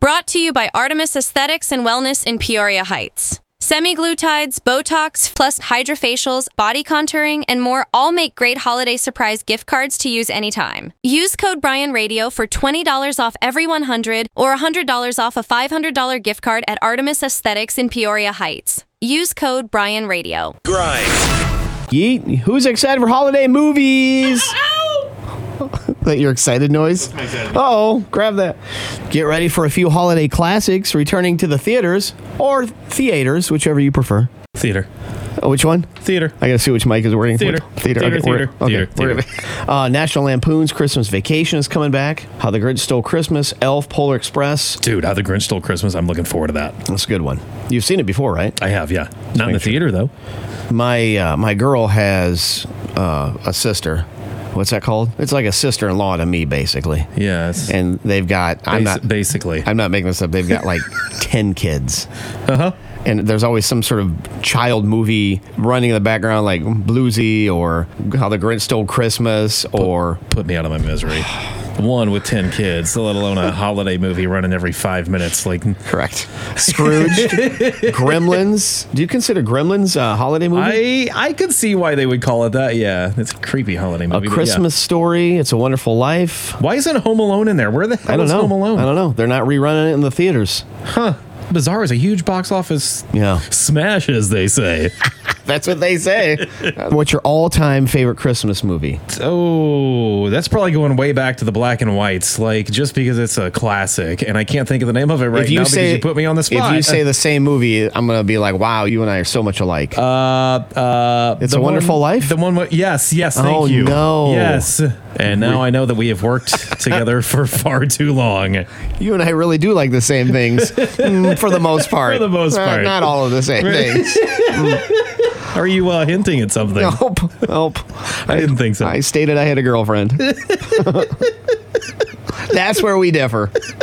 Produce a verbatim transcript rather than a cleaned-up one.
Brought to you by Artemis Aesthetics and Wellness in Peoria Heights. Semi-glutides, Botox, plus hydrofacials, body contouring, and more all make great holiday surprise gift cards to use anytime. Use code Brian Radio for twenty dollars off every one hundred or one hundred dollars off a five hundred dollars gift card at Artemis Aesthetics in Peoria Heights. Use code Brian Radio. Grind. Yeet. Who's excited for holiday movies? That your excited noise? Uh-oh, grab that. Get ready for a few holiday classics returning to the theaters or theaters, whichever you prefer. Theater. Oh, which one? Theater. I gotta see which mic is working. Theater. Theater. Theater. Okay, Theater. okay. Theater. We're Theater. gonna- Uh, National Lampoon's Christmas Vacation is coming back. How the Grinch Stole Christmas. Elf. Polar Express. Dude, How the Grinch Stole Christmas. I'm looking forward to that. That's a good one. You've seen it before, right? I have, yeah. Not in the make sure. theater, though. My uh, my girl has uh, a sister. What's that called? It's like a sister-in-law to me, basically. Yes. And they've got. I'm Basi- not basically. I'm not making this up. They've got like ten kids. Uh huh. And there's always some sort of child movie running in the background, like Bluesy or How the Grinch Stole Christmas, or Put me out of my misery. One with ten kids, let alone a holiday movie running every five minutes. Like, correct, Scrooge, Gremlins. Do you consider Gremlins a holiday movie? I I could see why they would call it that. Yeah, it's a creepy holiday a movie. but Christmas Story. It's a Wonderful Life. yeah. Why isn't Home Alone in there? Where the hell I don't is know. Home Alone? I don't know. They're not rerunning it in the theaters. Huh. Bizarre is a huge box office Yeah, smash, as they say. that's what they say. What's your all-time favorite Christmas movie? Oh, that's probably going way back to the black and whites, like just because it's a classic, and I can't think of the name of it right if you now say because you put me on the spot. If you say the same movie, I'm gonna be like, "Wow, you and I are so much alike." uh, uh, It's the a Wonderful one, Life? The one, with, yes, yes, thank Oh, you. no. Yes, and now I know that we have worked together for far too long. You and I really do like the same things, mm, for the most part. For the most Uh, part. not all of the same things. Are you uh, hinting at something? Nope, nope. I didn't think so. I stated I had a girlfriend. That's where we differ.